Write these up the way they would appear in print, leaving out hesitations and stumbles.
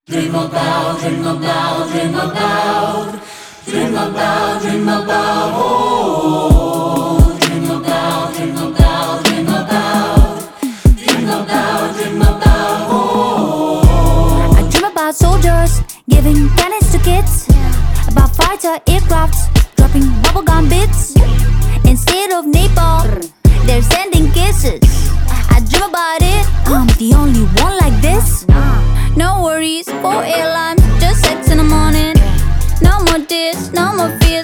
Dream about, dream about, dream about, dream about, dream about, oh. Dream about, dream about, dream about, dream about, dream about, oh. I dream about soldiers giving cannons to kids, about fighter aircrafts dropping bubblegum bits. Instead of napalm, they're sending kisses. I dream about it, I'm the only one like this. No worries for airlines, just sex in the morning. No more this, no more fears.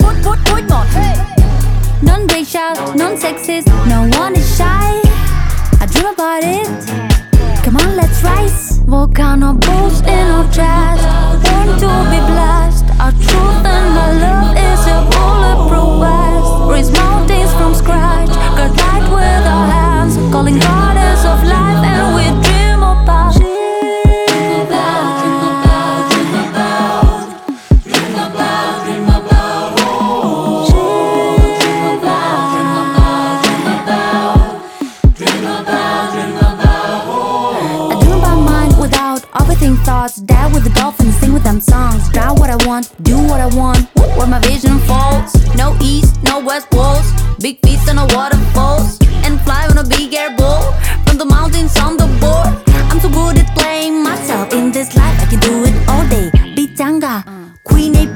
None racial, none sexist, no one is shy. I dream about it. Come on, let's rise. Volcano balls in our chest, born to be blessed. Our truth and our love is a bulletproof vest. Raise mountains from scratch, guard light with our hands, calling goddess of life, and we dream about. Overthink thoughts, dive with the dolphins, sing with them songs. Drive what I want, do what I want, where my vision falls. No east, no west poles, big feast on the waterfalls, and fly on a big air ball from the mountains on the board. I'm so good at playing myself in this life, I can do it all day. Bitanga, Queen A